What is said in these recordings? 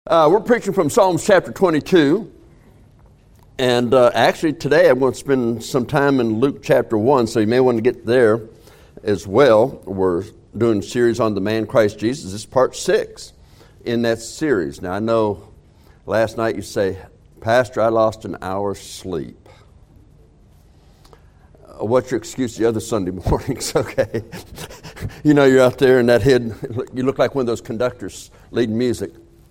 We're preaching from Psalms chapter 22, and actually today I'm going to spend some time in Luke chapter 1, so you may want to get there as well. We're doing a series on the man Christ Jesus. This is part 6 in that series. Now I know last night you say, Pastor, I lost an hour's sleep. What's your excuse the other Sunday mornings? Okay. You know you're out there in that head, you look like one of those conductors leading music.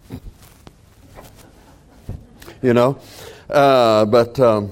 You know, but do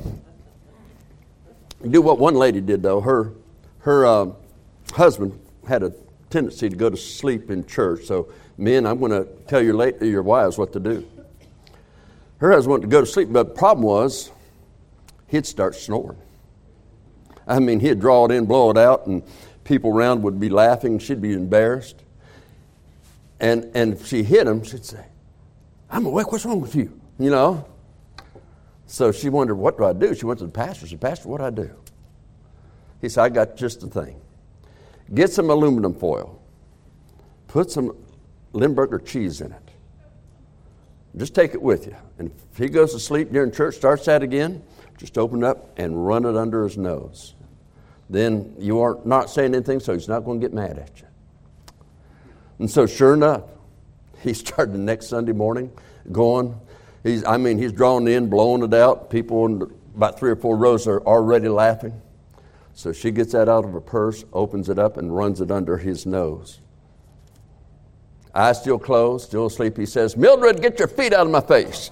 what one lady did though. Her husband had a tendency to go to sleep in church. So men, I'm going to tell your wives what to do. Her husband wanted to go to sleep, but the problem was he'd start snoring. I mean, he'd draw it in, blow it out, and people around would be laughing. She'd be embarrassed. And if she hit him, she'd say, "I'm awake. What's wrong with you?" You know. So she wondered, what do I do? She went to the pastor. She said, "Pastor, what do I do?" He said, "I got just the thing. Get some aluminum foil. Put some Limburger cheese in it. Just take it with you. And if he goes to sleep during church, starts that again, just open it up and run it under his nose. Then you are not saying anything, so he's not going to get mad at you." And so sure enough, he started the next Sunday morning going. He's drawing in, blowing it out. People in about 3 or 4 rows are already laughing. So she gets that out of her purse, opens it up, and runs it under his nose. Eyes still closed, still asleep. He says, "Mildred, get your feet out of my face."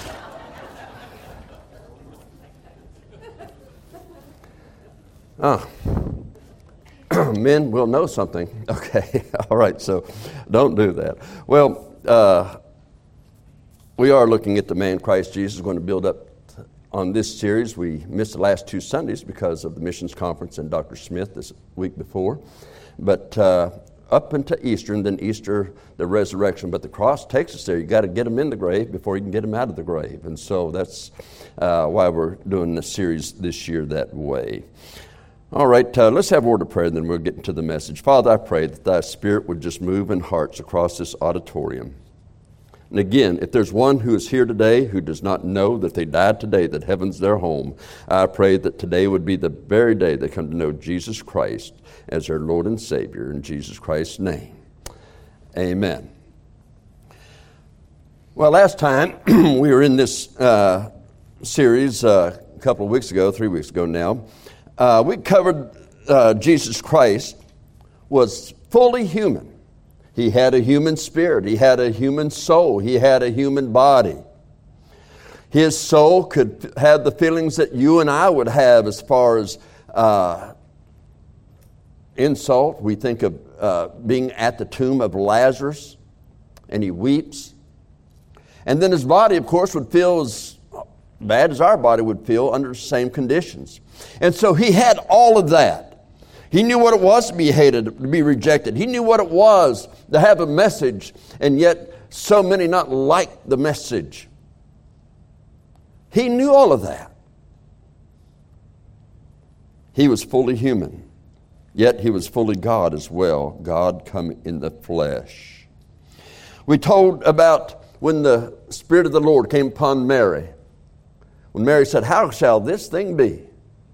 Men will know something. Okay, all right, so don't do that. Well, we are looking at the man Christ Jesus. We're going to build up on this series. We missed the last 2 Sundays because of the missions conference and Dr. Smith this week before. But up into Easter, and then Easter, the resurrection. But the cross takes us there. You got to get him in the grave before you can get him out of the grave. And so that's why we're doing the series this year that way. All right, let's have a word of prayer, and then we'll get into the message. Father, I pray that thy Spirit would just move in hearts across this auditorium. And again, if there's one who is here today who does not know that they died today, that heaven's their home, I pray that today would be the very day they come to know Jesus Christ as their Lord and Savior. In Jesus Christ's name, amen. Well, last time we were in this series a couple of weeks ago, 3 weeks ago now, we covered Jesus Christ was fully human. He had a human spirit. He had a human soul. He had a human body. His soul could have the feelings that you and I would have as far as insult. We think of being at the tomb of Lazarus, and he weeps. And then his body, of course, would feel as bad as our body would feel under the same conditions. And so he had all of that. He knew what it was to be hated, to be rejected. He knew what it was to have a message, and yet so many not like the message. He knew all of that. He was fully human, yet he was fully God as well. God come in the flesh. We told about when the Spirit of the Lord came upon Mary. When Mary said, "How shall this thing be?"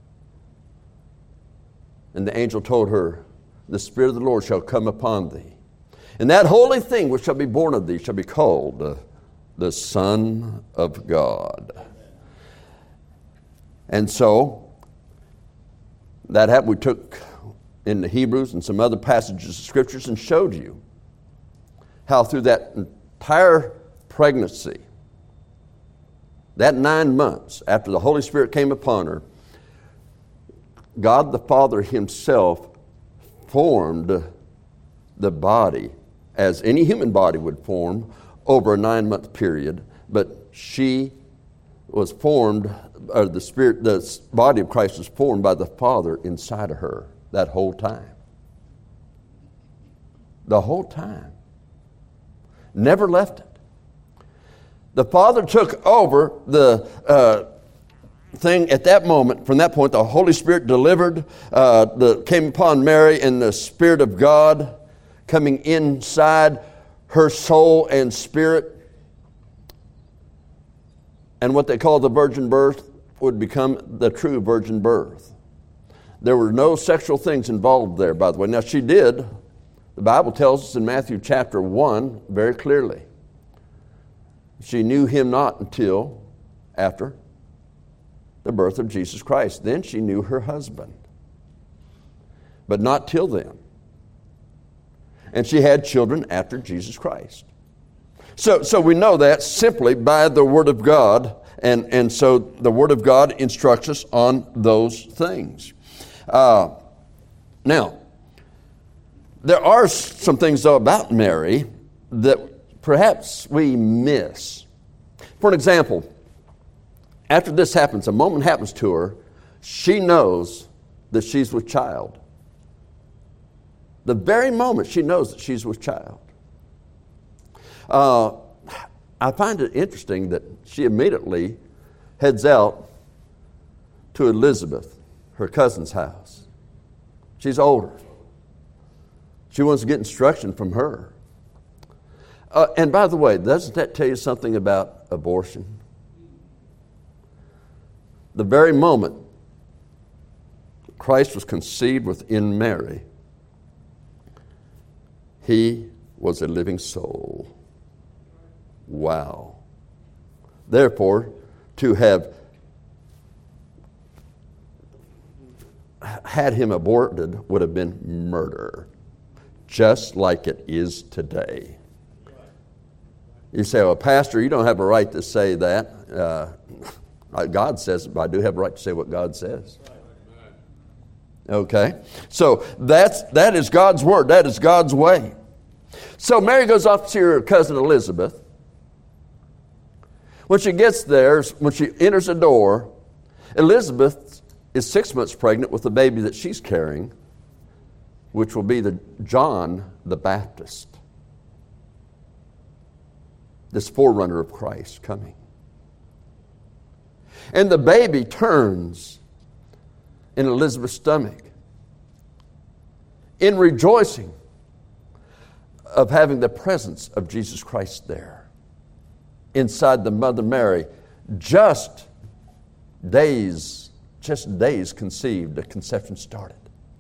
And the angel told her, "The Spirit of the Lord shall come upon thee. And that holy thing which shall be born of thee shall be called the Son of God." And so, that happened. We took in the Hebrews and some other passages of Scriptures and showed you how through that entire pregnancy, that 9 months after the Holy Spirit came upon her, God the Father himself formed the body as any human body would form over a 9-month period, but she was formed, or the body of Christ was formed by the Father inside of her that whole time. The whole time. Never left it. The Father took over the thing at that moment. From that point, the Holy Spirit came upon Mary, and the Spirit of God coming inside her soul and spirit and what they call the virgin birth would become the true virgin birth. There were no sexual things involved there, by the way. Now, she did. The Bible tells us in Matthew chapter 1 very clearly. She knew him not until after the birth of Jesus Christ. Then she knew her husband. But not till then. And she had children after Jesus Christ. So we know that simply by the Word of God. And so the Word of God instructs us on those things. Now, there are some things, though, about Mary that perhaps we miss. For an example, after this happens, a moment happens to her, she knows that she's with child. The very moment she knows that she's with child. I find it interesting that she immediately heads out to Elizabeth, her cousin's house. She's older. She wants to get instruction from her. And by the way, doesn't that tell you something about abortion? The very moment Christ was conceived within Mary, he was a living soul. Wow. Therefore, to have had him aborted would have been murder, just like it is today. You say, well, Pastor, you don't have a right to say that. God says it, but I do have a right to say what God says. Okay? So that is God's word. That is God's way. So Mary goes off to see her cousin Elizabeth. When she gets there, when she enters the door, Elizabeth is 6 months pregnant with the baby that she's carrying, which will be the John the Baptist. This forerunner of Christ coming. And the baby turns in Elizabeth's stomach in rejoicing of having the presence of Jesus Christ there inside the Mother Mary, just days conceived, the conception started.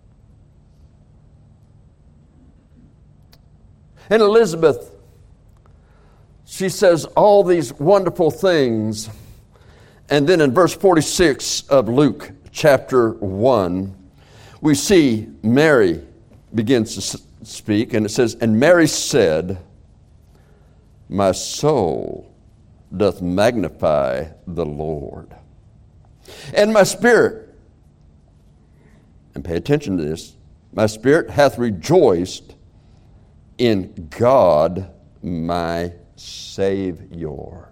And Elizabeth, she says all these wonderful things. And then in verse 46 of Luke chapter 1, we see Mary begins to speak, and it says, "And Mary said, My soul doth magnify the Lord, and my spirit," and pay attention to this, "my spirit hath rejoiced in God my Savior."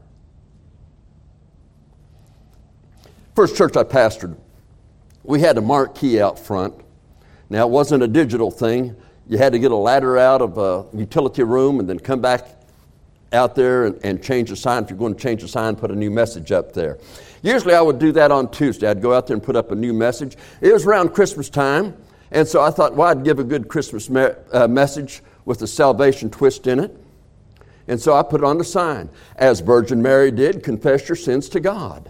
First church I pastored, we had a marquee out front. Now, it wasn't a digital thing. You had to get a ladder out of a utility room and then come back out there and change the sign. If you're going to change the sign, put a new message up there. Usually I would do that on Tuesday. I'd go out there and put up a new message. It was around Christmas time, and so I thought, well, I'd give a good Christmas message with a salvation twist in it. And so I put it on the sign, "As Virgin Mary did, confess your sins to God."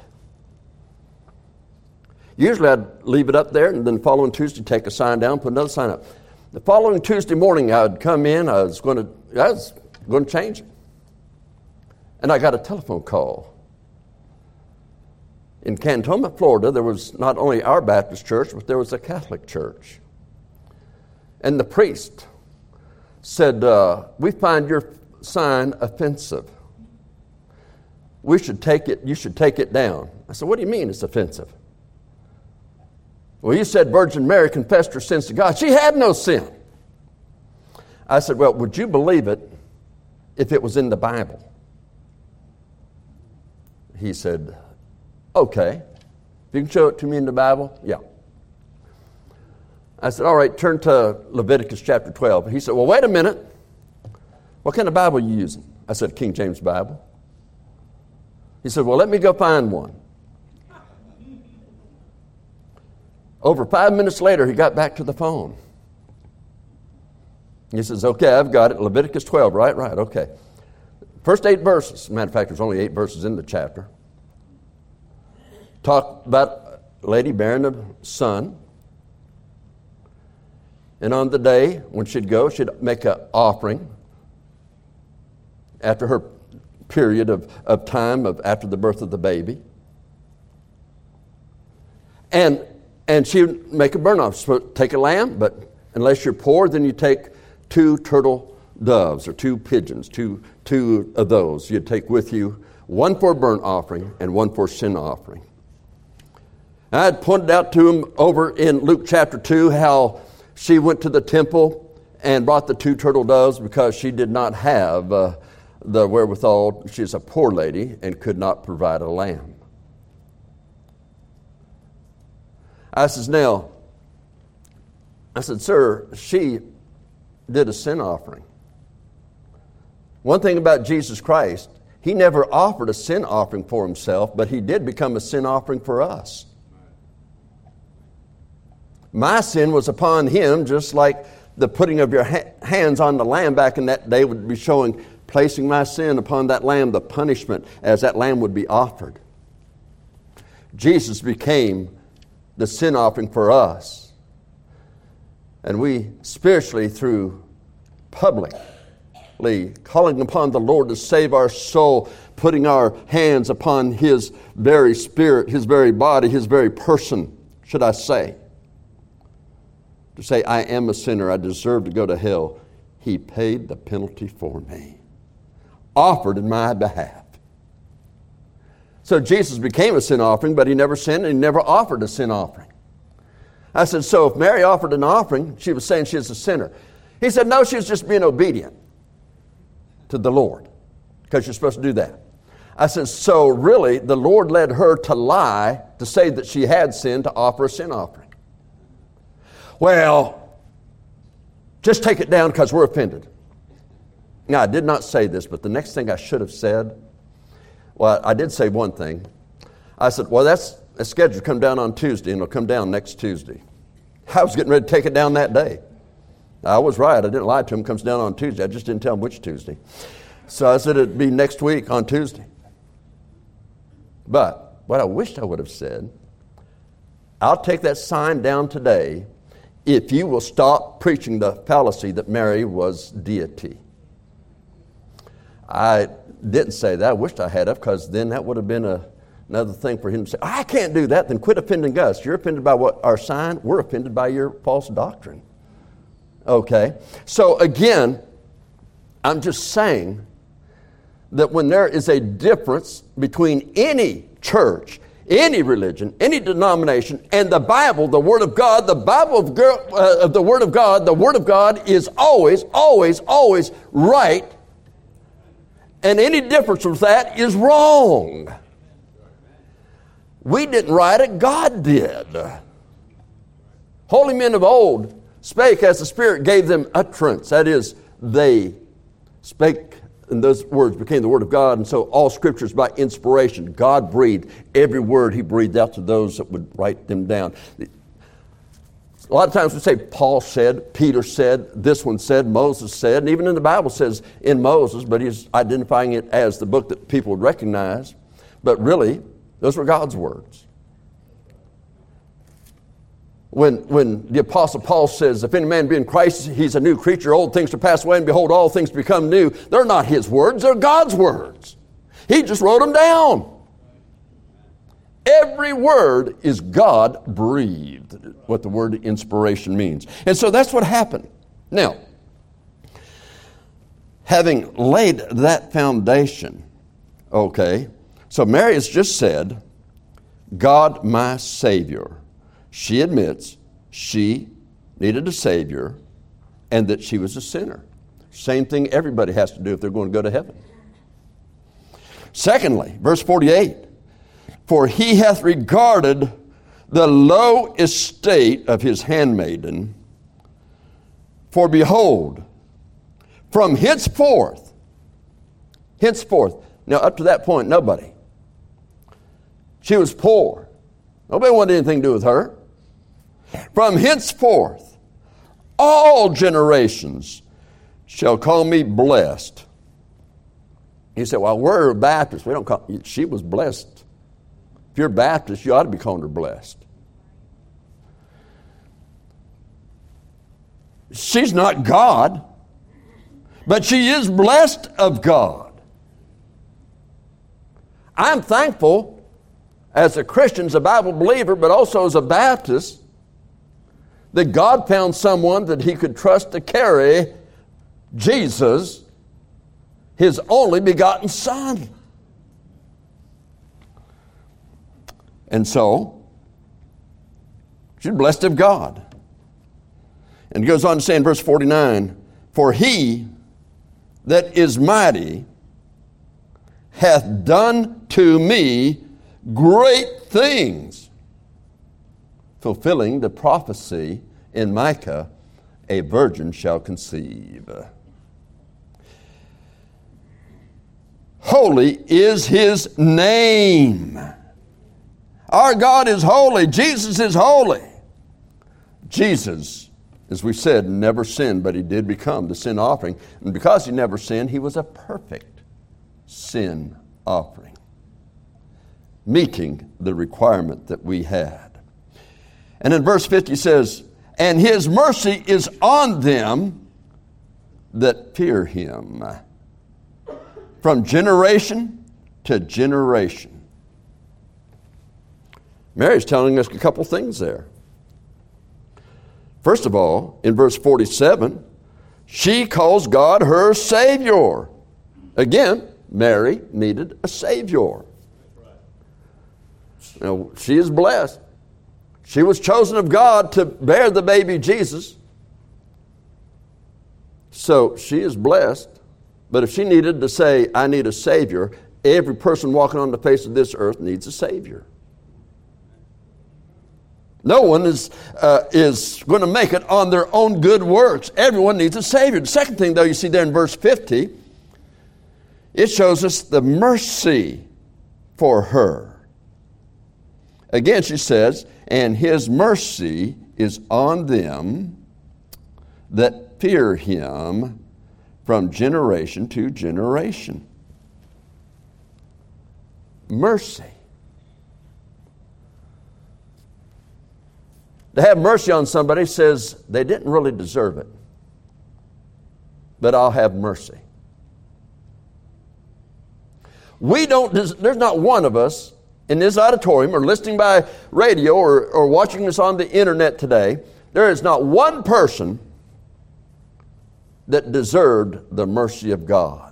Usually I'd leave it up there, and then the following Tuesday take a sign down, put another sign up. The following Tuesday morning I would come in, I was going to change it. And I got a telephone call. In Cantonment, Florida, there was not only our Baptist church, but there was a Catholic church. And the priest said, "We find your sign offensive. You should take it down." I said, "What do you mean it's offensive?" "Well, you said Virgin Mary confessed her sins to God. She had no sin." I said, "Well, would you believe it if it was in the Bible?" He said, "Okay. If you can show it to me in the Bible, yeah." I said, "All right, turn to Leviticus chapter 12. He said, "Well, wait a minute. What kind of Bible are you using?" I said, "King James Bible." He said, "Well, let me go find one." Over 5 minutes later, he got back to the phone. He says, "Okay, I've got it. Leviticus 12, right, okay. First 8 verses. Matter of fact, there's only 8 verses in the chapter. talked about a lady bearing a son. And on the day when she'd go, she'd make an offering after her period of time after the birth of the baby. And she would make a burnt offering. So take a lamb, but unless you're poor, then you take 2 turtle doves or 2 pigeons, two of those you'd take with you, one for a burnt offering and one for a sin offering. I had pointed out to him over in Luke chapter 2 how she went to the temple and brought the 2 turtle doves because she did not have the wherewithal. She's a poor lady and could not provide a lamb. I said, sir, she did a sin offering. One thing about Jesus Christ, he never offered a sin offering for himself, but he did become a sin offering for us. My sin was upon him, just like the putting of your hands on the lamb back in that day would be showing, placing my sin upon that lamb, the punishment as that lamb would be offered. Jesus became the sin offering for us. And we spiritually, through publicly calling upon the Lord to save our soul, putting our hands upon his very spirit, his very body, his very person, should I say, to say, I am a sinner, I deserve to go to hell. He paid the penalty for me, offered in my behalf. So Jesus became a sin offering, but he never sinned and he never offered a sin offering. I said, so if Mary offered an offering, she was saying she was a sinner. He said, no, she was just being obedient to the Lord, because you're supposed to do that. I said, so really, the Lord led her to lie to say that she had sinned to offer a sin offering. Well, just take it down because we're offended. Now, I did not say this, but the next thing I should have said, well, I did say one thing. I said, well, that's scheduled to come down on Tuesday, and it'll come down next Tuesday. I was getting ready to take it down that day. I was right. I didn't lie to him. It comes down on Tuesday. I just didn't tell him which Tuesday. So I said it'd be next week on Tuesday. But what I wished I would have said, I'll take that sign down today if you will stop preaching the fallacy that Mary was deity. I didn't say that. I wished I had, because then that would have been another thing for him to say, I can't do that. Then quit offending us. You're offended by what our sign. We're offended by your false doctrine. Okay. So again, I'm just saying that when there is a difference between any church, any religion, any denomination, and the Bible, the Word of God, the Bible of the Word of God is always, always, always right. And any difference with that is wrong. We didn't write it, God did. Holy men of old spake as the Spirit gave them utterance. That is, they spake, and those words became the Word of God. And so all Scriptures by inspiration. God breathed every word He breathed out to those that would write them down. A lot of times we say Paul said, Peter said, this one said, Moses said, and even in the Bible says in Moses, but he's identifying it as the book that people would recognize. But really, those were God's words. When the Apostle Paul says, if any man be in Christ, he's a new creature, old things are passed away, and behold, all things become new, they're not his words, they're God's words. He just wrote them down. Every word is God-breathed, what the word inspiration means. And so that's what happened. Now, having laid that foundation, okay, so Mary has just said, God my Savior. She admits she needed a Savior and that she was a sinner. Same thing everybody has to do if they're going to go to heaven. Secondly, verse 48, for he hath regarded the low estate of his handmaiden. For behold, from henceforth, now up to that point, nobody. She was poor. Nobody wanted anything to do with her. From henceforth, all generations shall call me blessed. He said, well, we're Baptists. We don't call. She was blessed If you're Baptist, you ought to be calling her blessed. She's not God, but she is blessed of God. I'm thankful as a Christian, as a Bible believer, but also as a Baptist, that God found someone that He could trust to carry Jesus, His only begotten Son. And so, she's blessed of God. And he goes on to say in verse 49, for He that is mighty hath done to me great things, fulfilling the prophecy in Micah, a virgin shall conceive. Holy is His name. Our God is holy. Jesus is holy. Jesus, as we said, never sinned, but He did become the sin offering. And because He never sinned, He was a perfect sin offering, meeting the requirement that we had. And in verse 50 says, and His mercy is on them that fear Him, from generation to generation. Mary's telling us a couple things there. First of all, in verse 47, she calls God her Savior. Again, Mary needed a Savior. Now, she is blessed. She was chosen of God to bear the baby Jesus. So she is blessed. But if she needed to say, I need a Savior, every person walking on the face of this earth needs a Savior. No one is going to make it on their own good works. Everyone needs a Savior. The second thing, though, you see there in verse 50, it shows us the mercy for her. Again, she says, and His mercy is on them that fear Him from generation to generation. Mercy. To have mercy on somebody says they didn't really deserve it, but I'll have mercy. There's not one of us in this auditorium or listening by radio or watching this on the internet today, there is not one person that deserved the mercy of God.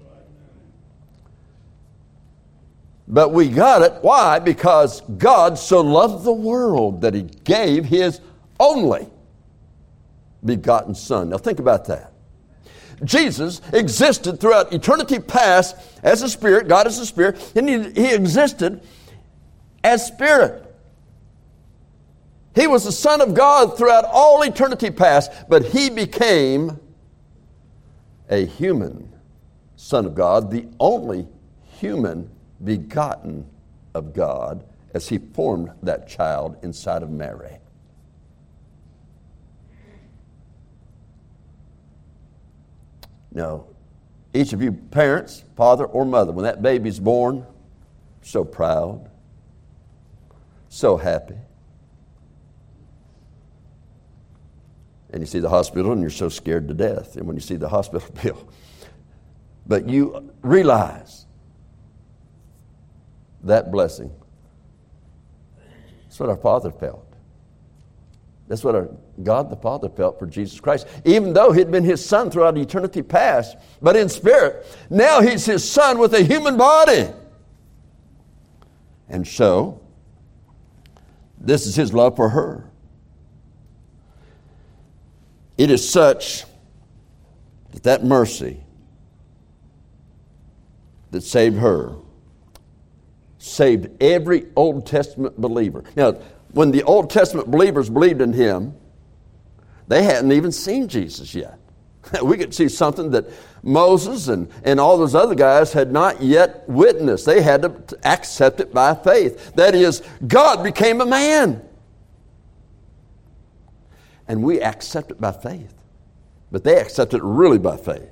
But we got it. Why? Because God so loved the world that He gave His only begotten Son. Now think about that. Jesus existed throughout eternity past as a Spirit. God is a Spirit. And He existed as Spirit. He was the Son of God throughout all eternity past, but He became a human Son of God, the only human begotten of God, as He formed that child inside of Mary. Now, each of you parents, father or mother, when that baby's born, so proud, so happy. And you see the hospital and you're so scared to death. And when you see the hospital bill, but you realize that blessing. That's what our Father felt. That's what our God the Father felt for Jesus Christ. Even though He'd been His Son throughout eternity past, but in spirit, now He's His Son with a human body. And so, this is His love for her. It is such that mercy that saved her saved every Old Testament believer. Now, when the Old Testament believers believed in Him, they hadn't even seen Jesus yet. We could see something that Moses and all those other guys had not yet witnessed. They had to accept it by faith. That is, God became a man. And we accept it by faith. But they accept it really by faith.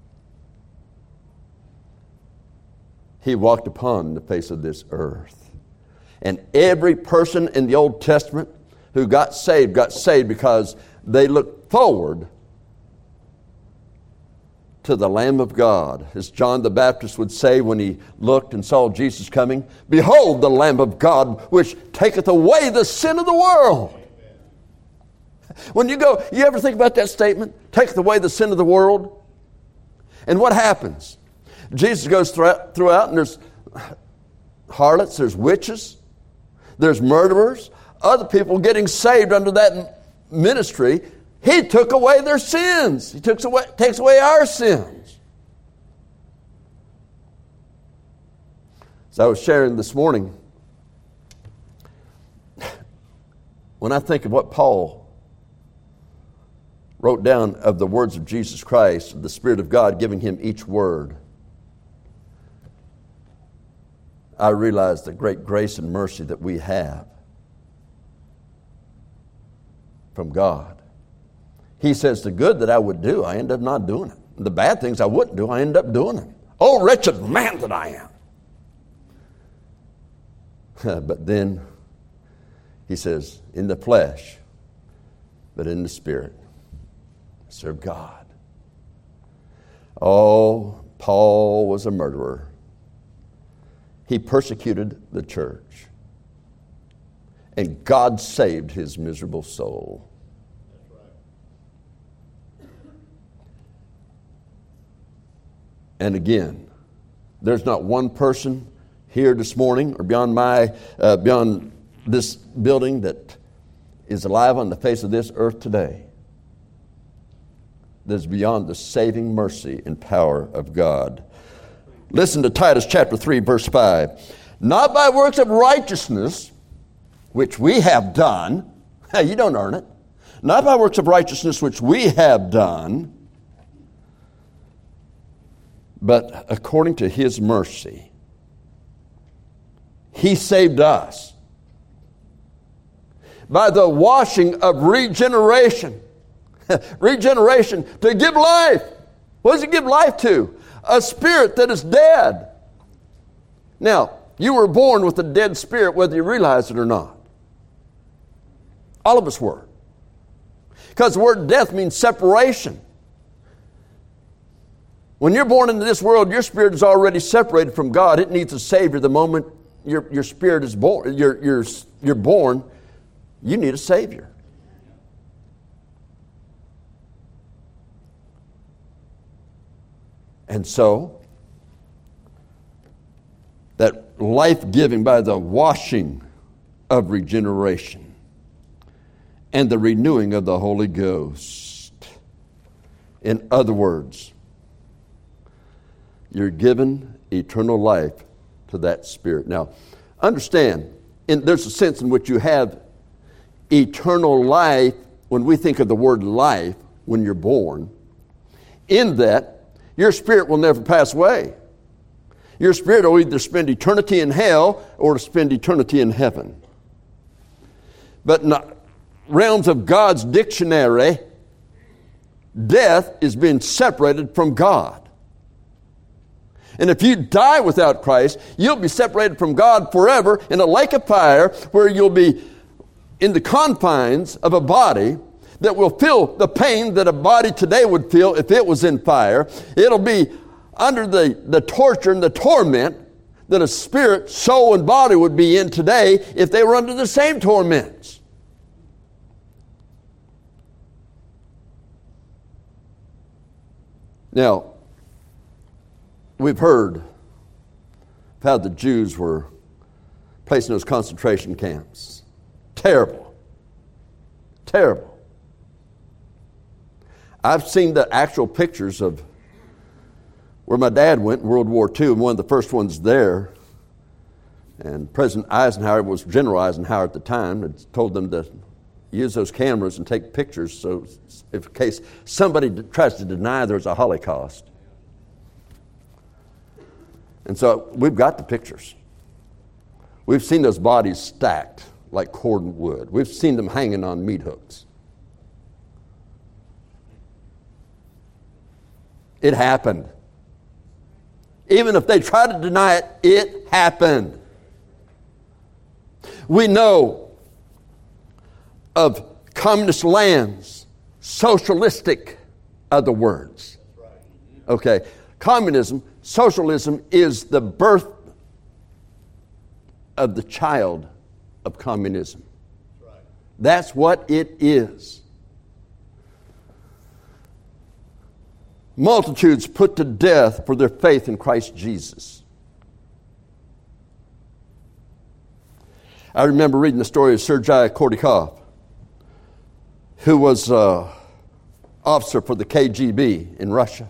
He walked upon the face of this earth. And every person in the Old Testament who got saved because they looked forward to the Lamb of God. As John the Baptist would say when he looked and saw Jesus coming, "Behold the Lamb of God, which taketh away the sin of the world." When you ever think about that statement? Taketh away the sin of the world? And what happens? Jesus goes throughout and there's harlots, there's witches, there's murderers, other people getting saved under that ministry. He took away their sins. He takes away our sins. As I was sharing this morning, when I think of what Paul wrote down of the words of Jesus Christ, the Spirit of God giving him each word, I realize the great grace and mercy that we have from God. He says, the good that I would do, I end up not doing it. The bad things I wouldn't do, I end up doing them. Oh, wretched man that I am. But then he says, in the flesh, but in the Spirit, serve God. Oh, Paul was a murderer. He persecuted the church. And God saved his miserable soul. And again, there's not one person here this morning or beyond this building that is alive on the face of this earth today that is beyond the saving mercy and power of God. Listen to Titus chapter 3, verse 5. Not by works of righteousness, which we have done. You don't earn it. Not by works of righteousness, which we have done, but according to his mercy, he saved us by the washing of regeneration. Regeneration, to give life. What does it give life to? A spirit that is dead. Now, you were born with a dead spirit whether you realize it or not. All of us were. Because the word death means separation. When you're born into this world, your spirit is already separated from God. It needs a Savior the moment your spirit is born. You're born, you need a Savior. And so, that life-giving by the washing of regeneration and the renewing of the Holy Ghost. In other words, you're given eternal life to that Spirit. Now, understand, there's a sense in which you have eternal life when we think of the word life when you're born, in that your spirit will never pass away. Your spirit will either spend eternity in hell or spend eternity in heaven. But in the realms of God's dictionary, death is being separated from God. And if you die without Christ, you'll be separated from God forever in a lake of fire where you'll be in the confines of a body that will feel the pain that a body today would feel if it was in fire. It'll be under the torture and the torment that a spirit, soul, and body would be in today if they were under the same torments. Now, we've heard how the Jews were placed in those concentration camps. Terrible. Terrible. I've seen the actual pictures of where my dad went in World War II, and one of the first ones there. And President Eisenhower was General Eisenhower at the time, and told them to use those cameras and take pictures so in case somebody tries to deny there's a Holocaust. And so we've got the pictures. We've seen those bodies stacked like cordon wood. We've seen them hanging on meat hooks. It happened. Even if they try to deny it, it happened. We know of communist lands, socialistic other words. Okay, communism, socialism is the birth of the child of communism. That's what it is. Multitudes put to death for their faith in Christ Jesus. I remember reading the story of Sergei Kordakov, who was an officer for the KGB in Russia.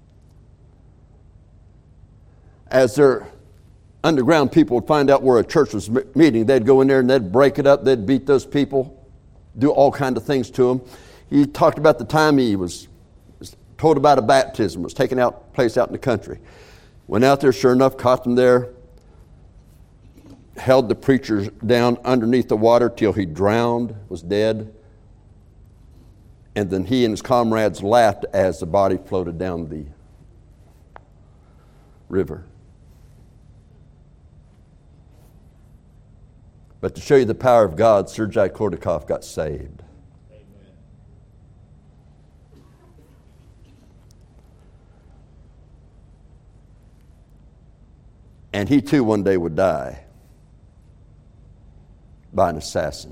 As their underground people would find out where a church was meeting, they'd go in there and they'd break it up, they'd beat those people, do all kinds of things to them. He talked about the time he was told about a baptism, was taken place out in the country. Went out there, sure enough, caught them there, held the preacher down underneath the water till he drowned, was dead. And then he and his comrades laughed as the body floated down the river. But to show you the power of God, Sergei Kordakov got saved. Amen. And he too one day would die by an assassin.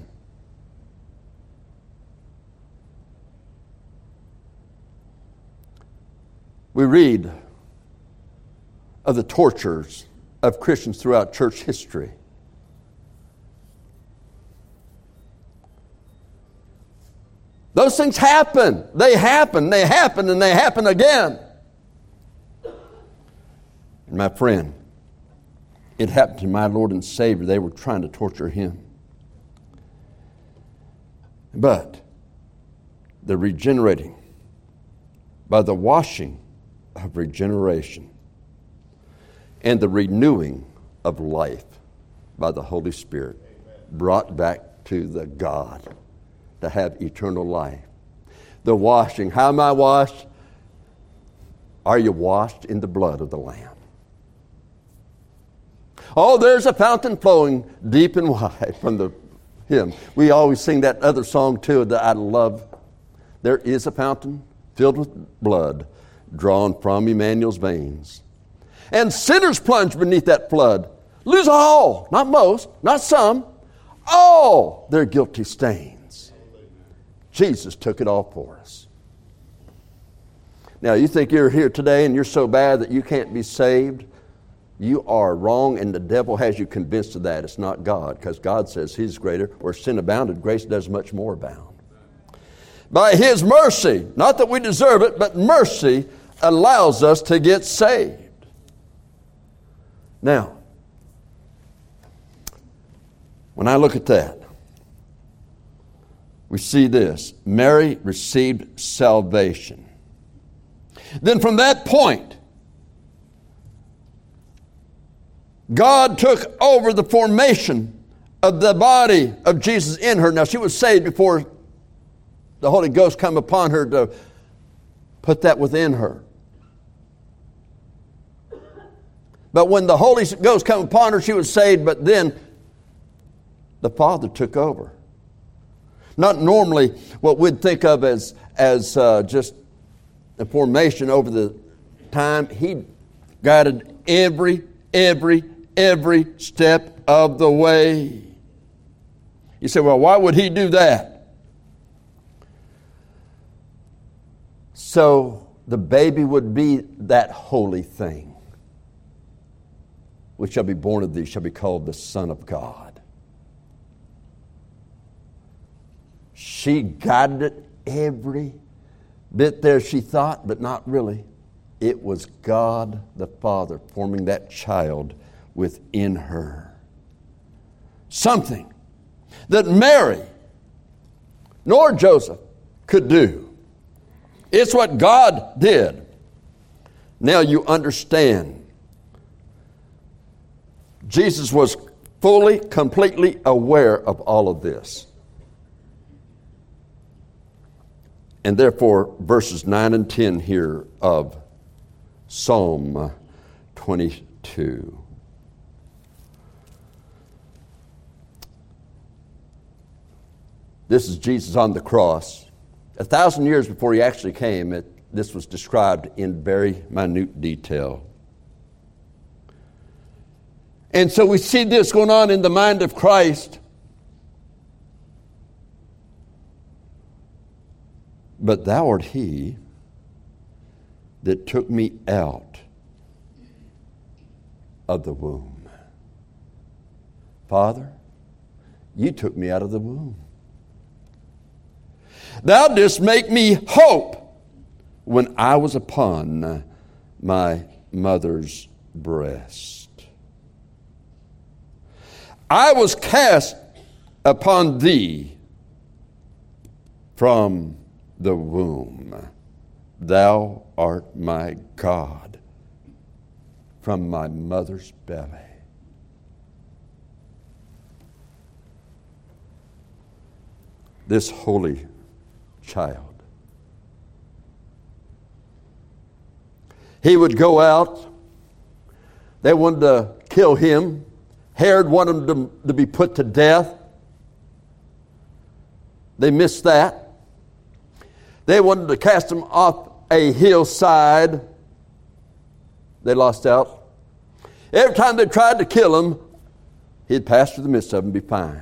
We read of the tortures of Christians throughout church history. Those things happen. They happen, and they happen again. And my friend, it happened to my Lord and Savior. They were trying to torture him. But the regenerating by the washing of regeneration and the renewing of life by the Holy Spirit, brought back to the God to have eternal life. The washing. How am I washed? Are you washed in the blood of the Lamb? Oh, there's a fountain flowing deep and wide from the hymn. We always sing that other song too that I love. There is a fountain filled with blood drawn from Emmanuel's veins. And sinners plunge beneath that flood. Lose all, not most, not some, all their guilty stains. Jesus took it all for us. Now, you think you're here today and you're so bad that you can't be saved? You are wrong, and the devil has you convinced of that. It's not God, because God says He's greater. Where sin abounded, grace does much more abound. By His mercy, not that we deserve it, but mercy allows us to get saved. Now, when I look at that, we see this. Mary received salvation. Then from that point, God took over the formation of the body of Jesus in her. Now, she was saved before the Holy Ghost come upon her to put that within her. But when the Holy Ghost came upon her, she was saved, but then the Father took over. Not normally what we'd think of as just the formation over the time. He guided every step of the way. You say, well, why would He do that? So the baby would be that holy thing, which shall be born of thee, shall be called the Son of God. She guided it every bit there, she thought, but not really. It was God the Father forming that child within her. Something that Mary nor Joseph could do. It's what God did. Now you understand. Jesus was fully, completely aware of all of this. And therefore, verses 9 and 10 here of Psalm 22. This is Jesus on the cross. 1,000 years before he actually came, this was described in very minute detail. And so we see this going on in the mind of Christ. But thou art he that took me out of the womb. Father, you took me out of the womb. Thou didst make me hope when I was upon my mother's breast. I was cast upon thee from the womb. Thou art my God from my mother's belly. This holy child, he would go out. They wanted to kill him. Herod wanted him to be put to death. They missed that. They wanted to cast him off a hillside. They lost out. Every time they tried to kill him, he'd pass through the midst of them and be fine.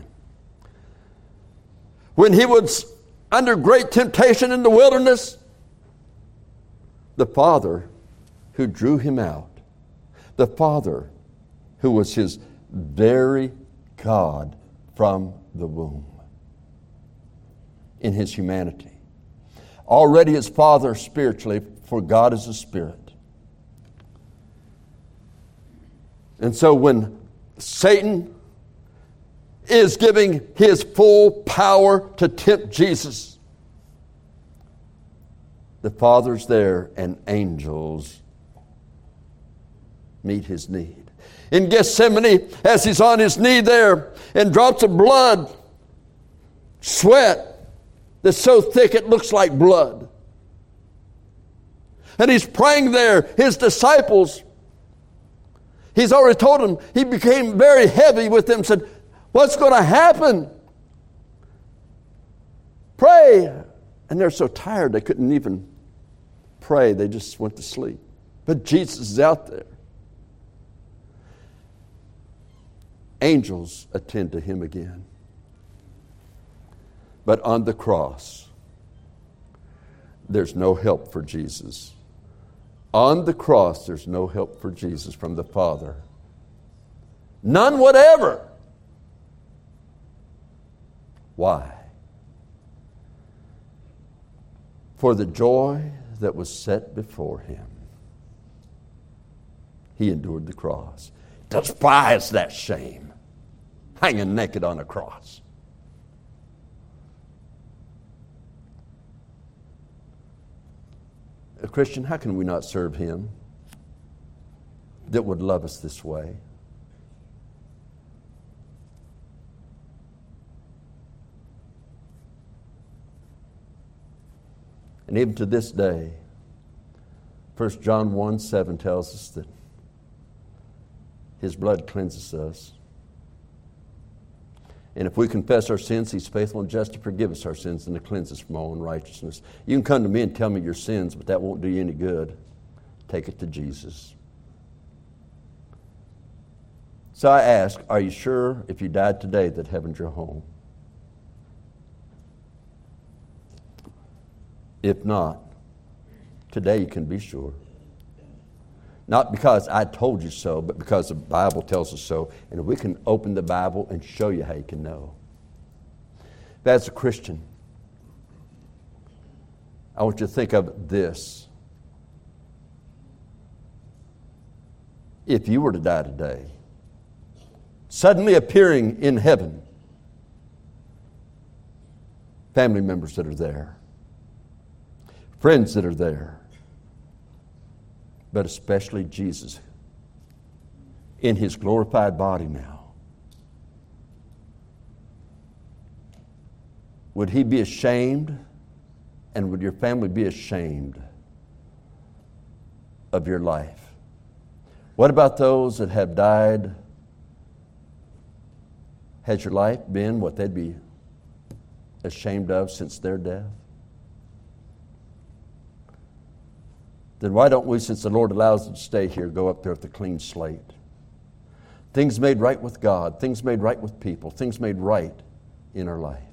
When he was under great temptation in the wilderness, the Father who drew him out, the Father who was his very God from the womb, in his humanity. Already his Father spiritually, for God is a spirit. And so when Satan is giving his full power to tempt Jesus, the Father's there and angels meet his need. In Gethsemane, as he's on his knee there, and drops of blood, sweat that's so thick it looks like blood. And he's praying there. His disciples, he's already told them, he became very heavy with them, said, what's going to happen? Pray. And they're so tired they couldn't even pray. They just went to sleep. But Jesus is out there. Angels attend to him again. But on the cross, there's no help for Jesus. On the cross, there's no help for Jesus from the Father. None whatever. Why? For the joy that was set before him, he endured the cross. Despised that shame, hanging naked on a cross. A Christian, how can we not serve him that would love us this way? And even to this day, 1 John 1:7 tells us that his blood cleanses us. And if we confess our sins, he's faithful and just to forgive us our sins and to cleanse us from all unrighteousness. You can come to me and tell me your sins, but that won't do you any good. Take it to Jesus. So I ask, are you sure if you died today that heaven's your home? If not, today you can be sure. Not because I told you so, but because the Bible tells us so. And we can open the Bible and show you how you can know. As a Christian, I want you to think of this. If you were to die today, suddenly appearing in heaven, family members that are there, friends that are there, but especially Jesus in his glorified body now. Would he be ashamed, and would your family be ashamed of your life? What about those that have died? Has your life been what they'd be ashamed of since their death? Then why don't we, since the Lord allows us to stay here, go up there with a clean slate? Things made right with God, things made right with people, things made right in our life.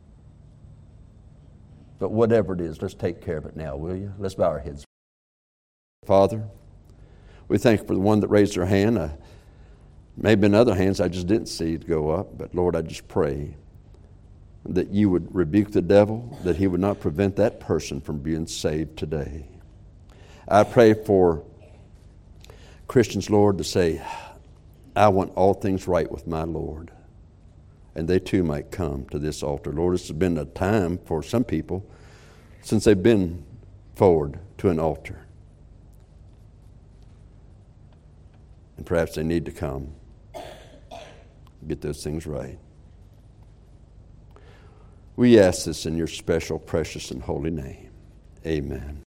But whatever it is, let's take care of it now, will you? Let's bow our heads. Father, we thank you for the one that raised their hand. Maybe in other hands I just didn't see it go up, but Lord, I just pray that you would rebuke the devil, that he would not prevent that person from being saved today. I pray for Christians, Lord, to say, I want all things right with my Lord. And they too might come to this altar. Lord, this has been a time for some people since they've been forward to an altar. And perhaps they need to come, get those things right. We ask this in your special, precious, and holy name. Amen.